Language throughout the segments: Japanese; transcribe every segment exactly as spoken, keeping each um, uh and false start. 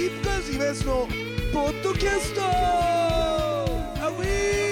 ープカーズイベントのポッドキャストアウィ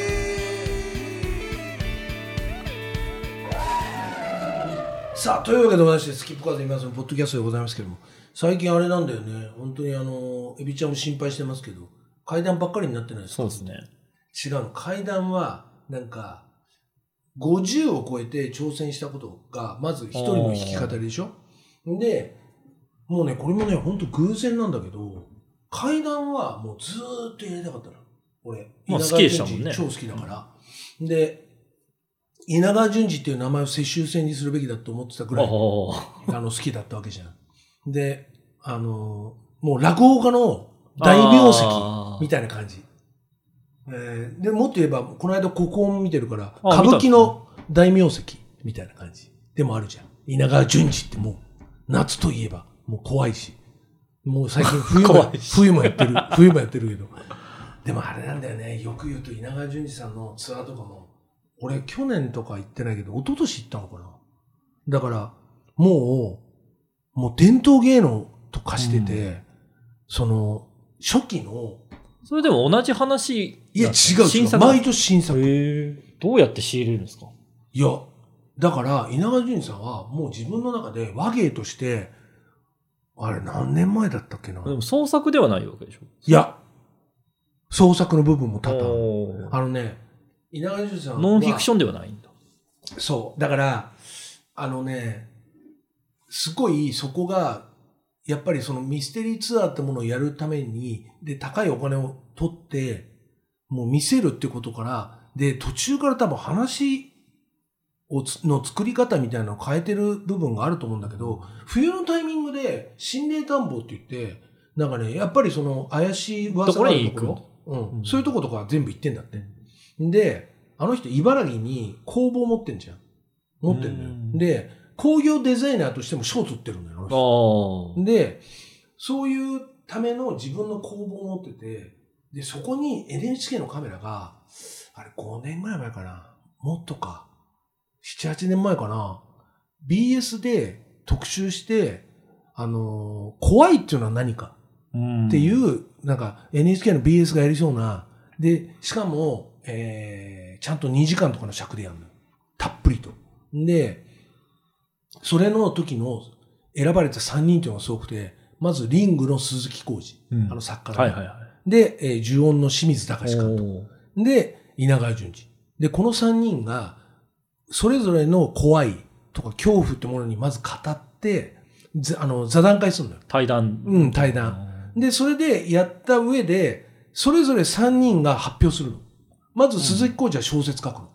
ー。さあ、というわけでございまして、スキップカーズイベントのポッドキャストでございますけども、最近あれなんだよね、本当にあのエビちゃんも心配してますけど、階段ばっかりになってないですか？ そうですね。 違うの、階段はなんかごじゅうを超えて挑戦したことがまず一人の弾き語りでしょ。でもうね、これもね、ほんと偶然なんだけど、階段はもうずーっとやりたかったの。俺、 まあ、好きでしたもんね。 超好きだから。うん、で、稲川淳二っていう名前を世襲制にするべきだと思ってたぐらい、あの好きだったわけじゃん。で、あの、もう落語家の大名跡みたいな感じ。えー、で、もっと言えば、この間国音見てるから、歌舞伎の大名跡みたいな感じでもあるじゃん。稲川淳二ってもう、夏といえば、もう怖いし、もう最近冬も冬もやってる冬もやってるけど、でもあれなんだよね。よく言うと稲川淳二さんのツアーとかも、俺去年とか行ってないけど一昨年行ったのかな。だからもうもう伝統芸能と化してて、うん、その初期のそれでも同じ話。 いや違う新作、毎年新作。 へどうやって仕入れるんですか？ いやだから稲川淳二さんはもう自分の中で話芸としてあれ何年前だったっけな。 でも創作ではないわけでしょ？ いや、創作の部分も多々。あのね、稲川淳二さんはノンフィクションではないんだ。 そう。だから、あのね、すごいそこが、やっぱりそのミステリーツアーってものをやるために、で、高いお金を取って、もう見せるってことから、で、途中から多分話、をの作り方みたいなのを変えてる部分があると思うんだけど、冬のタイミングで心霊探訪って言って、なんかね、やっぱりその怪しい噂があるところ、うん、うん、そういうとことか全部行ってんだって。で、あの人茨城に工房持ってんじゃん。持ってんだよ。で、工業デザイナーとしても賞取ってるんだよ、あの人。で、そういうための自分の工房を持ってて、で、そこに エヌエイチケー のカメラが、あれごねんぐらい前かな。もっとか。なな、はちねんまえかな。ビーエス で特集して、あのー、怖いっていうのは何かっていう、なんか エヌエイチケー の ビーエス がやりそうな、で、しかも、えー、ちゃんとにじかんとかの尺でやるの。たっぷりと。で、それの時の選ばれたさんにんっていうのがすごくて、まずリングの鈴木浩二、うん、あの作家の、はいはいはい、で、えー、呪音の清水隆監督。で、稲川淳二。で、このさんにんが、それぞれの怖いとか恐怖ってものにまず語って、あの、座談会するのよ。 対談。 うん、対談。で、それでやった上で、それぞれさんにんが発表するの。まず鈴木浩二は小説書くの。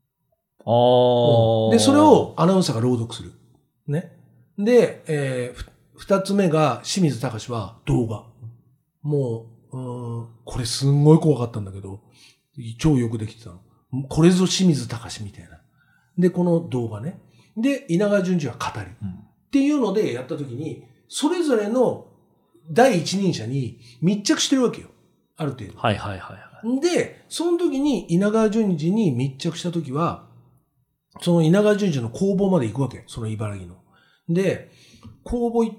ああ、 うん。で、それをアナウンサーが朗読する。ね。で、えー、二つ目が清水隆は動画。もう、うーん、これすんごい怖かったんだけど、超よくできてたの。これぞ清水隆みたいな。で、この動画ね。で、稲川淳二は語り、うん。っていうのでやったときに、それぞれの第一人者に密着してるわけよ。ある程度。 はいはいはい、はい。 で、その時に稲川淳二に密着した時は、その稲川淳二の工房まで行くわけ。その茨城の。で、工房行って、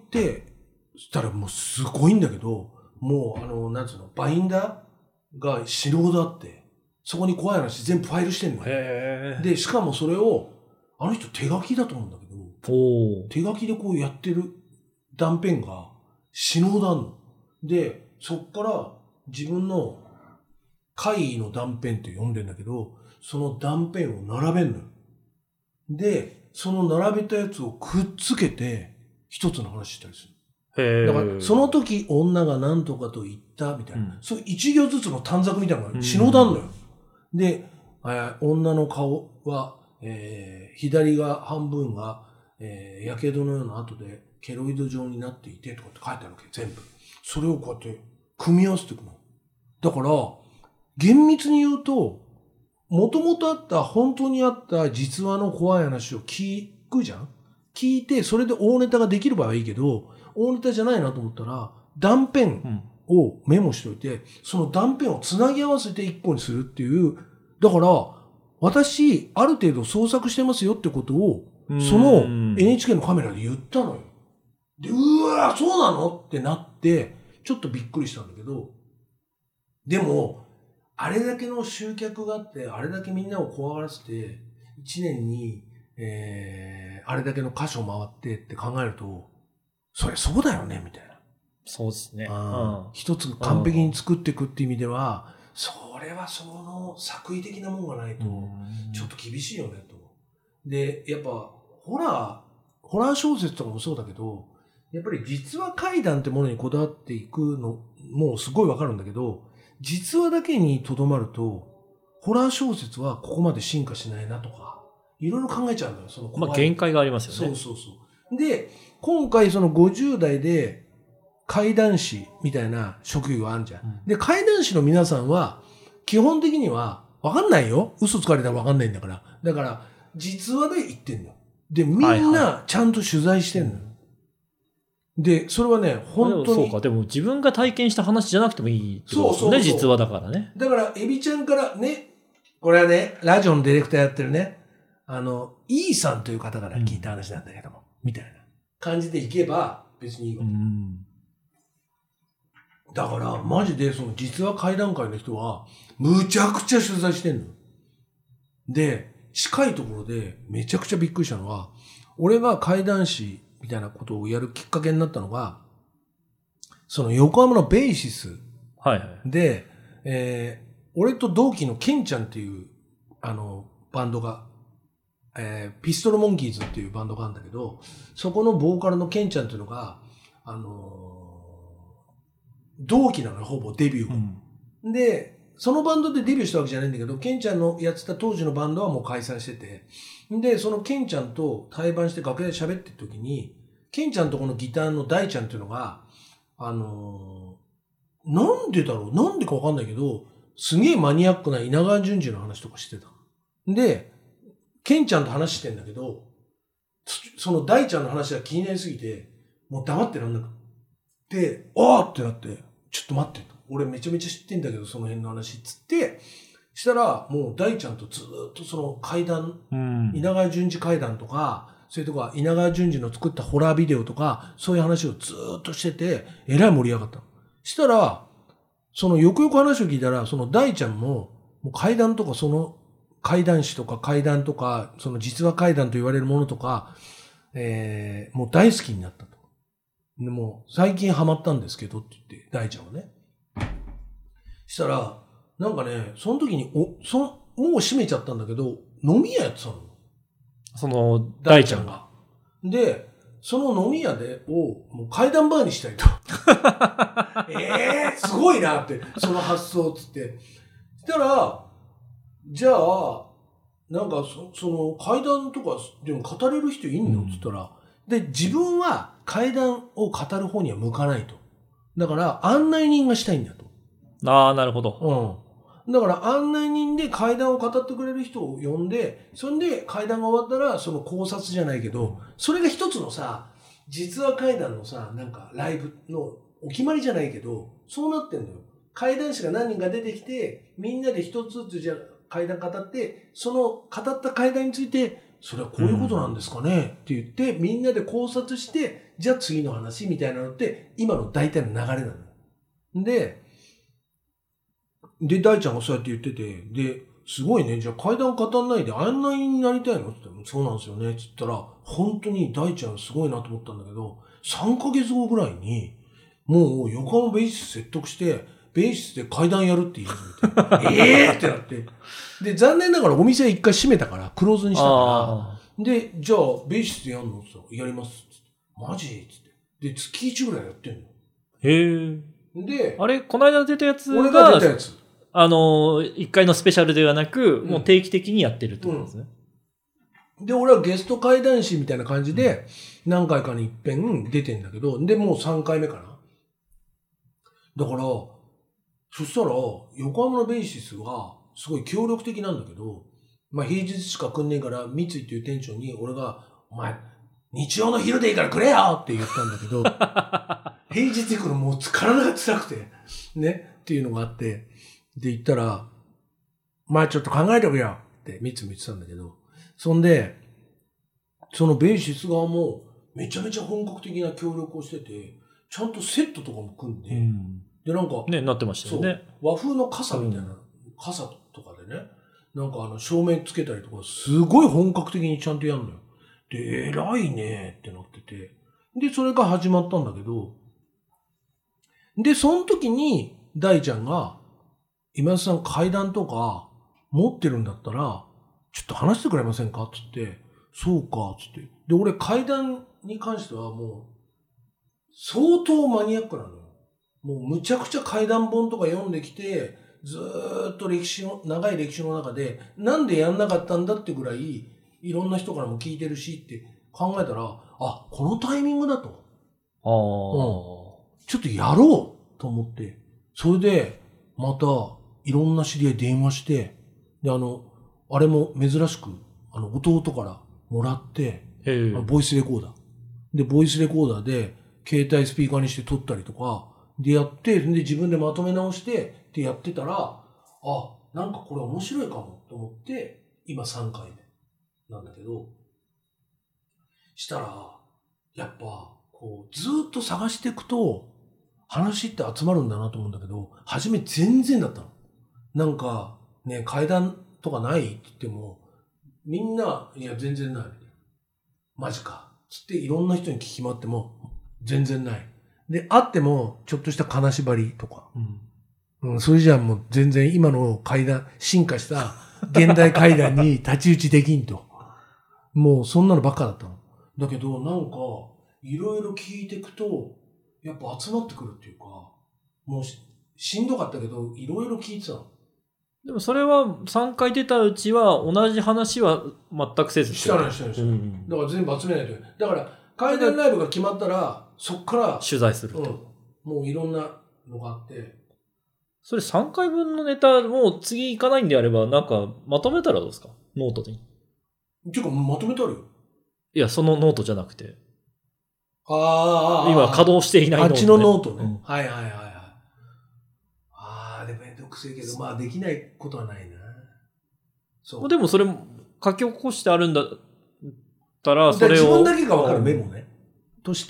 そしたらもうすごいんだけど、もうあの、なんつうの、バインダーが死ぬほどあって、そこに怖い話全部ファイルしてんのよ。 へー。 で、しかもそれを、あの人手書きだと思うんだけど、 お手書きでこうやってる断片が死ぬほどあるの。で、そっから自分の怪異の断片って呼んでんだけど、その断片を並べんのよ。で、その並べたやつをくっつけて一つの話したりする。 へー。 だからその時女が何とかと言ったみたいな、うん、そう一行ずつの短冊みたいなのが死ぬほどあるのよ。で、えー、女の顔は、えー、左が半分が、えー、やけどのような跡でケロイド状になっていてとかって書いてあるわけ、全部。それをこうやって組み合わせていくの。だから、厳密に言うと、もともとあった、本当にあった実話の怖い話を聞くじゃん？聞いて、それで大ネタができる場合はいいけど、大ネタじゃないなと思ったら、断片をメモしておいて、その断片をつなぎ合わせて一個にするっていう、だから、私、ある程度創作してますよってことを、その エヌエイチケー のカメラで言ったのよ。で、うわー、そうなのってなって、 ちょっとびっくりしたんだけど、でも、あれだけの集客があって、あれだけみんなを怖がらせて、一年に、えー、あれだけの箇所回ってって考えると、それそうだよね、みたいな。 そうですね。 うん、一つ完璧に作っていくっていう意味では、それはその作為的なもんがないと、ちょっと厳しいよね、と。で、やっぱ、ホラー、ホラー小説とかもそうだけど、やっぱり実話怪談ってものにこだわっていくのもうすごいわかるんだけど、実話だけにとどまると、ホラー小説はここまで進化しないなとか、いろいろ考えちゃうんだよ、その怖い。 まあ限界がありますよね。 そうそうそう。で、今回そのごじゅう代で怪談師みたいな職業があるじゃん。うん、で、怪談師の皆さんは、基本的にはわかんないよ。嘘つかれたらわかんないんだから。だから、実話で言ってんの。で、みんなちゃんと取材してんの。はいはい、で、それはね、本当に。 そうか、でも自分が体験した話じゃなくてもいいってことですよね、実話だからね。 だから、エビちゃんからね、これはね、ラジオのディレクターやってるね、あの、イーさんという方から聞いた話なんだけども、うん、みたいな感じでいけば別にいいわけ。うん、だから、マジでその実話怪談会の人は、むちゃくちゃ取材してんの。で、近いところでめちゃくちゃびっくりしたのは、俺が怪談師みたいなことをやるきっかけになったのが、その横浜のベーシスで、はいはい、えー、俺と同期のケンちゃんっていう、あの、バンドが、えー、ピストルモンキーズっていうバンドがあるんだけど、そこのボーカルのケンちゃんっていうのが、あのー、同期なのよ、ほぼデビューも、うん。で、そのバンドでデビューしたわけじゃないんだけど、ケンちゃんのやってた当時のバンドはもう解散してて、で、そのケンちゃんと対バンして楽屋で喋ってる時に、ケンちゃんとこのギターの大ちゃんっていうのが、あのー、なんでだろうなんでかわかんないけど、すげえマニアックな稲川淳二の話とかしてた。で、ケンちゃんと話してんだけど、その大ちゃんの話が気になりすぎて、もう黙ってらんなくて、あーってなって、ちょっと待ってと。俺めちゃめちゃ知ってんだけど、その辺の話っつって、したら、もう大ちゃんとずっとその怪談、うん、稲川淳二怪談とか、そういうとこは稲川淳二の作ったホラービデオとか、そういう話をずっとしてて、えらい盛り上がったの。したら、そのよくよく話を聞いたら、その大ちゃんも、もう怪談とかその、怪談師とか怪談とか、その実話怪談と言われるものとか、えー、もう大好きになったと。でもう最近ハマったんですけどって言って、大ちゃんはね。したら、なんかね、その時に、お、そ、もう閉めちゃったんだけど、飲み屋やってたの。 その、大ちゃんが。 で、その飲み屋で、を、もう怪談バーにしたいと。ええー、すごいなって、その発想つって。したら、じゃあ、なんかそ、その、怪談とか、でも語れる人いんの、うん、つったら、で、自分は怪談を語る方には向かないと。だから、案内人がしたいんだと。 ああ、なるほど。 うん。だから、案内人で怪談を語ってくれる人を呼んで、そんで怪談が終わったら、その考察じゃないけど、それが一つのさ、実話怪談のさ、なんか、ライブのお決まりじゃないけど、そうなってんのよ。怪談師が何人か出てきて、みんなで一つずつじゃ怪談語って、その語った怪談について、それはこういうことなんですかね、って言って、みんなで考察して、じゃあ次の話みたいなのって、今の大体の流れなのよ。で、で、大ちゃんがそうやって言ってて、で、すごいね、じゃあ怪談語んないで案内になりたいのって言ったら、そうなんですよね、って言ったら、本当に大ちゃんすごいなと思ったんだけど、さんかげつごぐらいに、もう横浜ベーシス説得して、ベーシスで怪談やるって言い始めて、ええーってなって。で、残念ながらお店一回閉めたから、クローズにしたから、で、じゃあ、ベーシスでやんのって言ったら、やりますって。マジって。で、月いちぐらいやってんの。 へえ。 で、 あれ、この間出たやつが、 俺が出たやつ。 あの、一回のスペシャルではなく、うん、もう定期的にやってるってことですね。 うん、で、俺はゲスト怪談師みたいな感じで、何回かに一遍出てんだけど、で、もうさんかいめかな。だから、そしたら、横浜のベーシスが、すごい協力的なんだけど、まあ平日しか来んねえから、三井っていう店長に、俺が、お前、日曜の昼でいいからくれよって言ったんだけど、平日行くのもう体が辛くて、ね、っていうのがあって、で言ったら、まあちょっと考えておくよって三井も言ってたんだけど、そんで、そのベーシス側もめちゃめちゃ本格的な協力をしてて、 ちゃんとセットとかも組んで、 うん、 で、なんか、 ね、なってましたよね。 和風の傘みたいな、うん、傘とかでね、なんかあの照明つけたりとか、すごい本格的にちゃんとやるのよ。で、偉いねってなってて。で、それが始まったんだけど、で、その時に、大ちゃんが、今田さん階段とか持ってるんだったら、ちょっと話してくれませんかつって、そうか、つって。で、俺階段に関してはもう、相当マニアックなのよ。もうむちゃくちゃ階段本とか読んできて、ずーっと歴史の、長い歴史の中で、なんでやんなかったんだってぐらい、いろんな人からも聞いてるしって考えたら、あ、このタイミングだと。 ああ、 うん。ちょっとやろうと思って、それで、また、いろんな知り合い電話して、で、あの、あれも珍しく、あの、弟からもらって、ボイスレコーダー。で、ボイスレコーダーで、携帯スピーカーにして撮ったりとか、でやって、で、自分でまとめ直して、ってやってたら、あ、なんかこれ面白いかもと思って、今さんかいめなんだけど、したら、やっぱ、こう、ずーっと探していくと、話って集まるんだなと思うんだけど、初め全然だったの。なんか、ね、階段とかないって言っても、みんな、いや、全然ない。マジか。つっていろんな人に聞き回っても、全然ない。で、あっても、ちょっとした金縛りとか。うん。うん、それじゃあもう全然今の階段、進化した現代階段に太刀打ちできんと。もうそんなのばっかだったの。だけど、なんか、いろいろ聞いていくと、やっぱ集まってくるっていうか、もう し, しんどかったけど、いろいろ聞いてたの。 でもそれはさんかい出たうちは同じ話は全くせずしたないしたないしたない、うん、だから全部集めないと。だから階段ライブが決まったらそっから取材すると、 うん、もういろんなのがあって、 それさんかいぶんのネタもう次行かないんであればなんかまとめたらどうですか、ノートに。 っていうかまとめたらよ。 いやそのノートじゃなくて、 ああ今稼働していないノート、ね、あっちのノートね、うん、はいはいはいはい。ああでもめんどくせえけど、まあできないことはないな。 そうでもそれも書き起こしてあるんだったら、それを自分だけが分かるメモね、うん、として。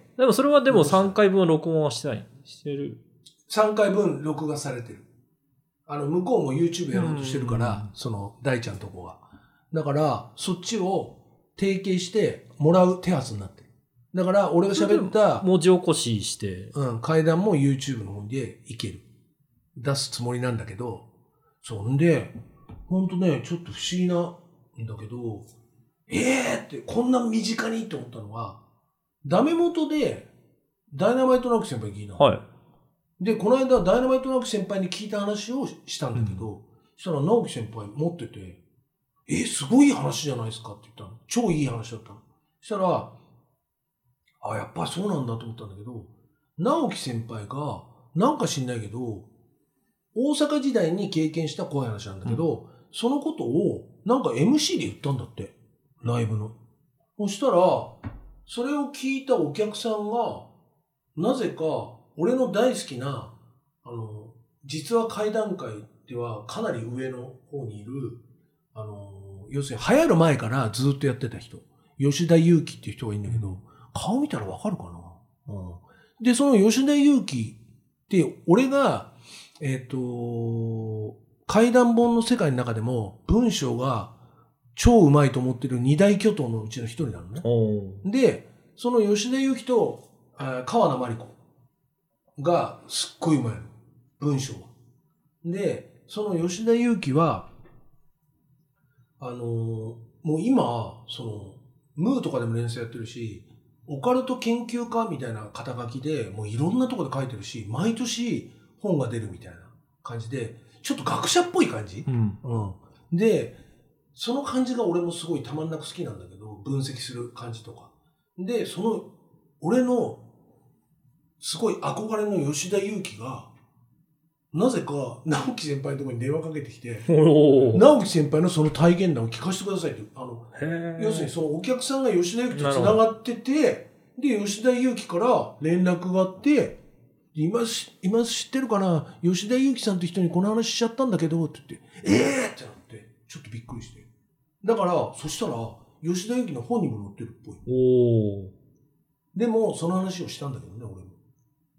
でもそれはでもさんかいぶん録音はしてないしてる。 さんかいぶん録画されてる。あの向こうも YouTube やろうとしてるから、その大ちゃんとこがだからそっちを提携してもらう手はずになってる。だから俺が喋った文字起こしして、 うん、階段も YouTube の方でいける出すつもりなんだけど、そんでほんとねちょっと不思議なんだけど、えーってこんな身近にって思ったのが、ダメ元でダイナマイト直樹先輩に聞いたの。 はい。 で、この間ダイナマイト直樹先輩に聞いた話をしたんだけど、うん、そしたら直樹先輩持ってて、えー、すごい話じゃないですかって言ったの。超いい話だったの。そしたら、あ、やっぱそうなんだと思ったんだけど、直樹先輩が、なんか知んないけど、大阪時代に経験した怖い話なんだけど、うん、そのことをなんか エムシー で言ったんだって。ライブの。そしたら、それを聞いたお客さんが、なぜか、俺の大好きな、あの、実は怪談界ではかなり上の方にいる、あの、要するに流行る前からずっとやってた人、吉田祐樹っていう人がいるんだけど、顔見たらわかるかな、うん、で、その吉田祐樹って、俺が、えっと、怪談本の世界の中でも文章が超うまいと思ってる二大巨頭のうちの一人なのね。で、その吉田祐樹と川名真理子がすっごいうまいの。文章は。で、その吉田祐樹は、あのー、もう今、その、ムーとかでも連載やってるし、オカルト研究家みたいな肩書きで、もういろんなところで書いてるし、毎年本が出るみたいな感じで、ちょっと学者っぽい感じ、うんうん、で、その感じが俺もすごいたまんなく好きなんだけど、分析する感じとか。で、その、俺の、すごい憧れの吉田祐樹が、なぜか、直樹先輩のところに電話かけてきて、直樹先輩のその体験談を聞かせてくださいって、あの、要するにそのお客さんが吉田祐樹と繋がってて、で、吉田祐樹から連絡があって、今、今知ってるかな、吉田祐樹さんって人にこの話しちゃったんだけど、って言って、えーってなって、ちょっとびっくりして。だから、そしたら、吉田祐樹の本にも載ってるっぽい。 おー。 でも、その話をしたんだけどね、俺も。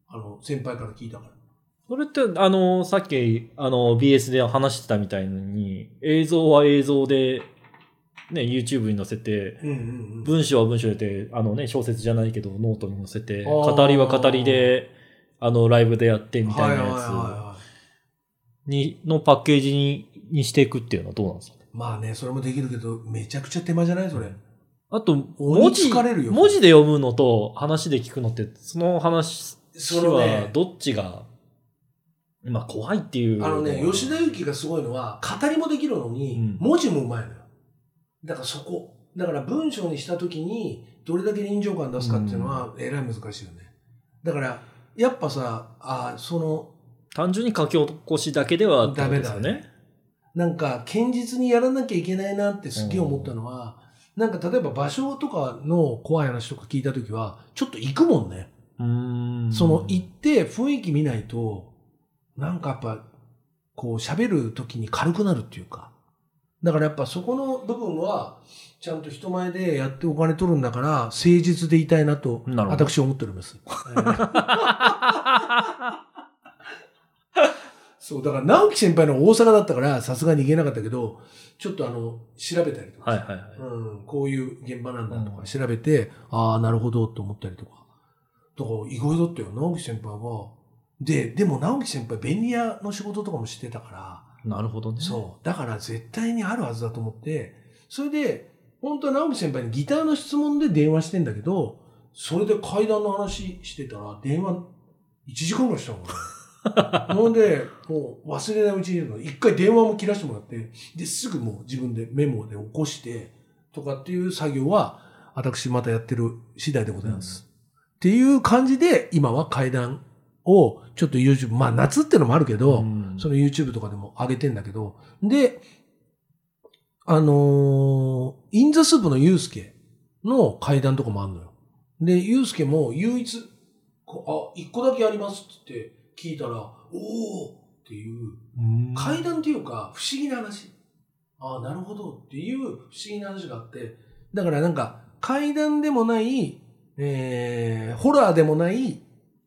あの、先輩から聞いたから。 それって、あの、さっき、あの、ビーエス で話してたみたいに、映像は映像で、ね、YouTube に載せて、 うんうんうん、 文章は文章で、あのね、小説じゃないけど、ノートに載せて、 あー語りは語りで、あの、ライブでやってみたいなやはいはいはいはつに、のパッケージに、にしていくっていうのはどうなんですかね。 い。まあね、それもできるけど、めちゃくちゃ手間じゃないそれ。 あと、 鬼文字、 疲れるよ文字で読むのと話で聞くのって、その話そのはね、 どっちが、まあ怖いっていう。 あのね、吉田幸がすごいのは、語りもできるのに、 うん文字もうまいのよ。だからそこ。だから文章にしたときに、どれだけ臨場感出すかっていうのは、えらい難しいよね。だから、やっぱさ、あその、 単純に書き起こしだけではダメですよね。 なんか、堅実にやらなきゃいけないなってすげえ思ったのは、なんか例えば場所とかの怖い話とか聞いたときは、ちょっと行くもんね。 うーんその行って雰囲気見ないと、なんかやっぱ、こう喋るときに軽くなるっていうか。だからやっぱそこの部分は、ちゃんと人前でやってお金取るんだから、誠実でいたいなと、 なるほど私は思っております。そう、だから直樹先輩の大阪だったから、さすがに行けなかったけど、ちょっとあの、調べたりとか、 はいはいはい。 うん、こういう現場なんだとか調べて、うん、ああ、なるほどって思ったりとか。だから意外だったよ、直樹先輩は。で、でも直樹先輩、便利屋の仕事とかもしてたから。 なるほどね。 そう。だから絶対にあるはずだと思って、それで、本当は直樹先輩にギターの質問で電話してんだけど、それで階段の話してたら、電話いちじかんぐらいしたもんね。ほんで、もう忘れないうちに、一回電話も切らしてもらって、で、すぐもう自分でメモで起こして、とかっていう作業は、私またやってる次第でございます。うん、っていう感じで、今は階段を、ちょっと YouTube、まあ夏ってのもあるけど、うん、その YouTube とかでも上げてんだけど、で、あのー、インザスープのユースケの階段とかもあるのよ。で、ユースケも唯一、あ、一個だけありますって言って、聞いたら、おーっていう、階段っていうか、不思議な話。ああ、なるほどっていう不思議な話があって、だからなんか、階段でもない、えー、ホラーでもない、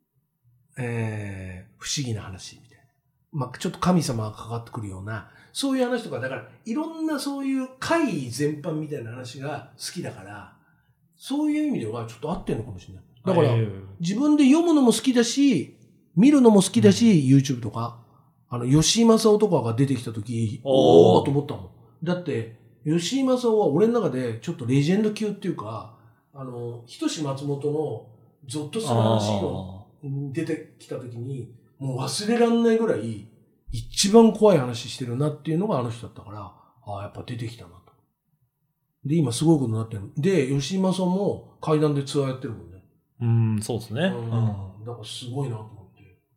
えー、不思議な話みたいな。まあ、ちょっと神様がかかってくるような、そういう話とか、だから、いろんなそういう怪異全般みたいな話が好きだから、そういう意味ではちょっと合ってんのかもしれない。だから、自分で読むのも好きだし、見るのも好きだし、うん、YouTube とか。あの、吉井正夫とかが出てきたとき、おーと思ったもん。だって、吉井正夫は俺の中でちょっとレジェンド級っていうか、あの、ひとし松本のゾッとする話の出てきたときに、もう忘れらんないぐらい、一番怖い話してるなっていうのがあの人だったから、ああ、やっぱ出てきたなと。で、今すごいことになってる。で、吉井正夫も階段でツアーやってるもんね。 うん、そうですね。うん。 だからすごいなと思って。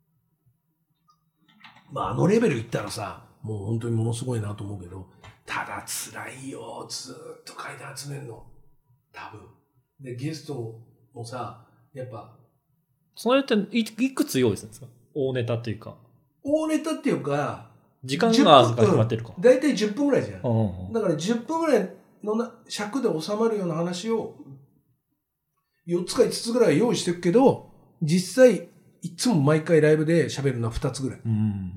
まあ、あのレベルいったらさ、もう本当にものすごいなと思うけど、ただ辛いよ、ずーっと階段集めるの。多分。で、ゲストもさ、やっぱ。 それってい、いくつ用意するんですか？大ネタっていうか。 大ネタっていうか、 時間が決まってるか。 だいたいじゅっぷんぐらいじゃん。 うんうん、 だからじゅっぷんぐらいのな尺で収まるような話を、よっつかいつつぐらい用意してるけど、実際、いつも毎回ライブで喋るのはふたつぐらい。うん、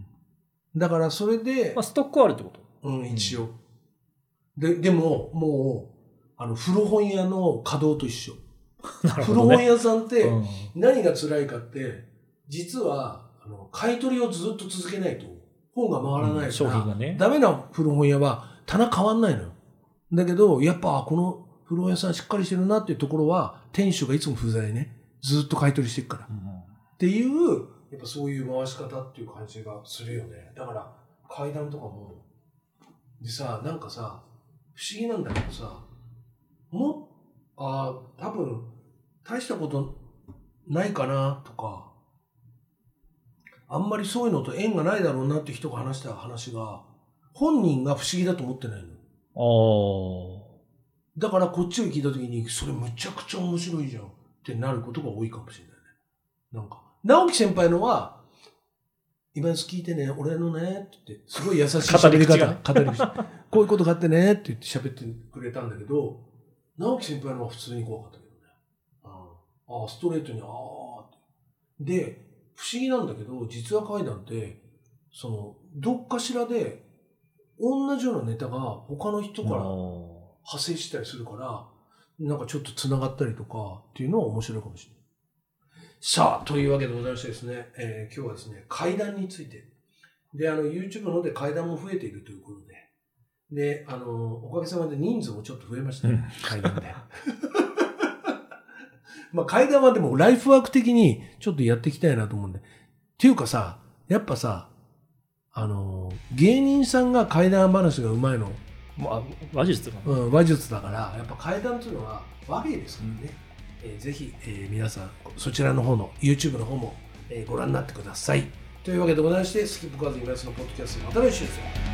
だからそれで、 まあ、ストックはあるってこと？ うん、一応。うん、で、でも、もう、あの、古本屋の稼働と一緒。なるほどね、古本屋さんって何が辛いかって、実は、あの、買い取りをずっと続けないと、本が回らないから、うん、 商品がね。 ダメな古本屋は棚変わんないのよ。だけど、やっぱ、この古本屋さんしっかりしてるなっていうところは、店主がいつも不在ね。ずっと買い取りしてるから。うん、っていう、やっぱそういう回し方っていう感じがするよね。だから、階段とかも、でさ、なんかさ、不思議なんだけどさ、も、ああ、多分、大したことないかなとか、あんまりそういうのと縁がないだろうなって人が話した話が、本人が不思議だと思ってないの。ああ。だからこっちが聞いたときに、それむちゃくちゃ面白いじゃんってなることが多いかもしれないね。なんか、直樹先輩のは、今の聞いてね、俺のね、って言って、すごい優しい喋り方。語り口。こういうことがあってね、って言って喋ってくれたんだけど、直樹先輩のは普通に怖かったけどね。ああ、ストレートに、ああって。で、 不思議なんだけど、実話怪談って、その、どっかしらで、同じようなネタが他の人から派生したりするから、なんかちょっと繋がったりとかっていうのは面白いかもしれない。さあ、というわけでございましてですね、えー、今日はですね、怪談について。で、あの、YouTube ので怪談も増えているということで、で、あの、おかげさまで人数もちょっと増えましたね、怪談で。まあ、怪談はでもライフワーク的にちょっとやっていきたいなと思うんで。っていうかさ、やっぱさ、あの、芸人さんが怪談話がうまいの。 まあ、話術かな。 うん、話術だから、やっぱ怪談っていうのは話芸ですからね。うん、えー、ぜひ、えー、皆さん、そちらの方の YouTube の方も、えー、ご覧になってください。というわけでございまして、スキップカーズ今安のポッドキャストまた来週ですよ。